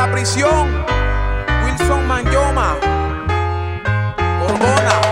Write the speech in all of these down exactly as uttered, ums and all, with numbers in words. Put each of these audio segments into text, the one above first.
la prisión, Wilson Manyoma, Borbona.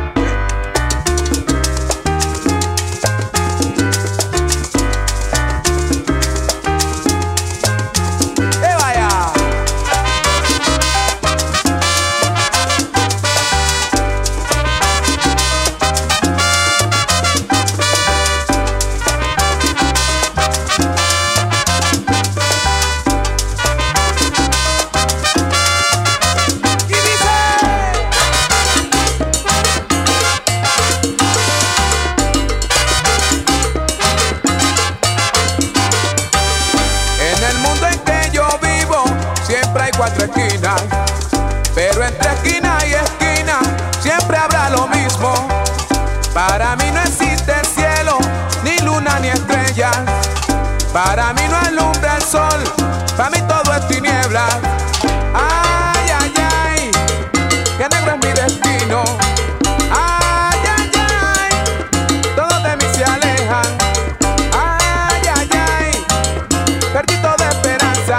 Cuatro esquinas, pero entre esquina y esquina siempre habrá lo mismo. Para mí no existe cielo, ni luna ni estrellas. Para mí no alumbra el sol, para mí todo es tinieblas. Ay, ay, ay, que negro es mi destino. Ay, ay, ay, todos de mí se alejan. Ay, ay, ay, perdí toda esperanza.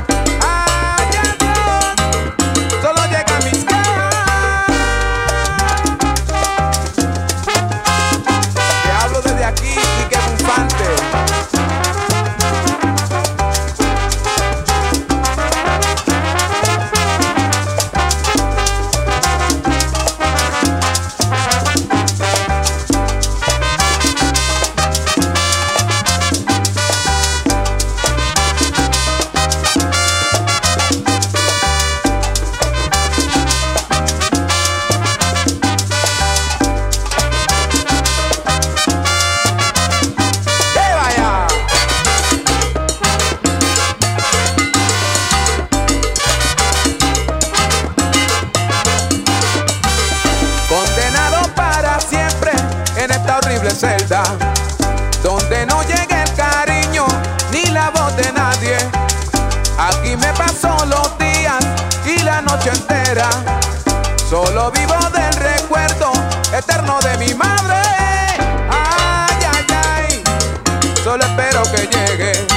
Celda, donde no llegue el cariño ni la voz de nadie. Aquí me paso los días y la noche entera, solo vivo del recuerdo eterno de mi madre. Ay, ay, ay, solo espero que llegue